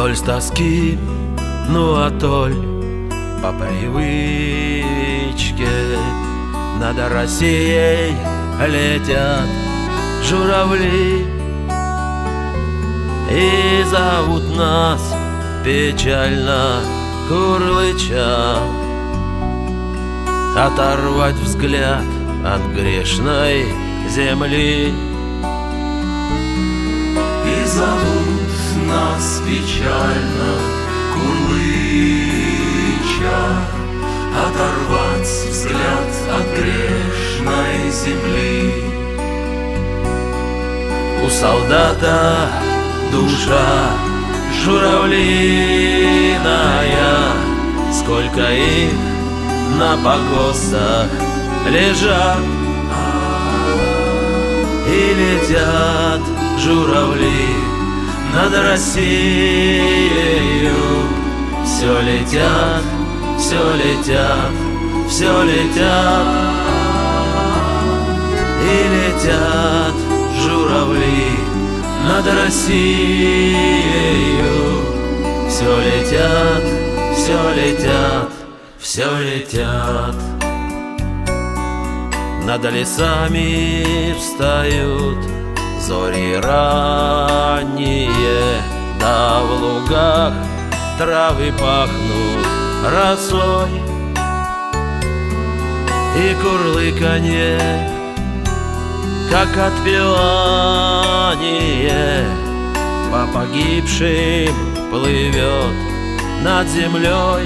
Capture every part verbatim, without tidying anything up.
толь с тоски, ну а толь по привычке. Над Россией летят журавли и зовут нас печально курлыча оторвать взгляд от грешной земли. И зовут нас печально курлыча оторвать взгляд от грешной земли. У солдата душа журавлиная, сколько их на погостах лежат, и летят журавли над Россией. Все летят, все летят, все летят, и летят журавли над Россией. Все летят, все летят, все летят. Над лесами встают зори ранние, да в лугах травы пахнут росой, и курлыканье, как отпевание, по погибшим плывет над землей.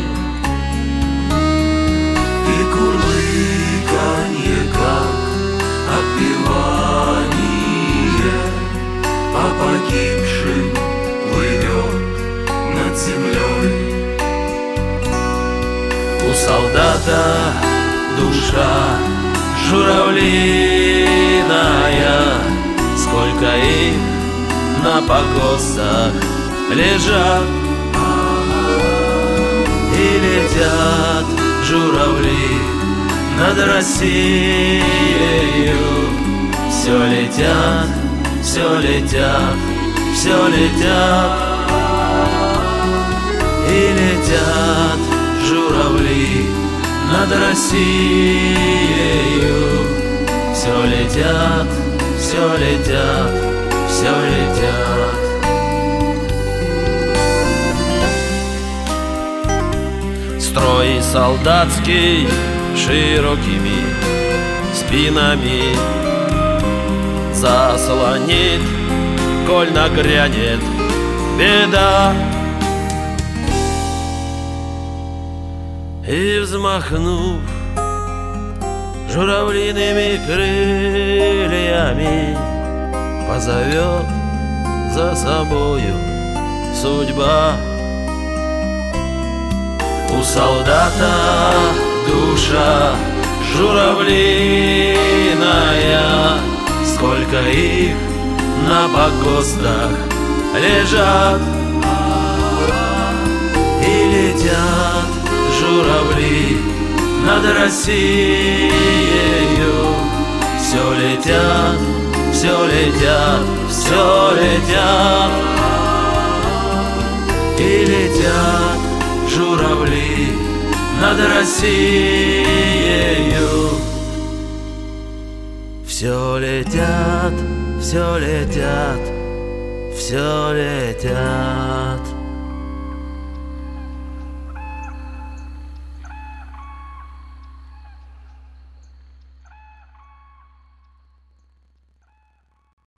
И курлыканье, как отпевание, по погибшим плывет над землей. У солдата душа журавлиная, сколько их на погостах лежат, и летят журавли над Россией. Все летят, все летят, все летят, и летят журавли над Россией. Все летят, все летят, все летят. Строй солдатский широкими спинами заслонит, коль нагрянет беда. И взмахнув журавлиными крыльями, позовет за собою судьба. У солдата душа журавлиная, сколько их на погостах лежат, и летят журавли над Россией. Все летят, все летят, все летят, и летят журавли над Россией. Все летят, все летят, все летят.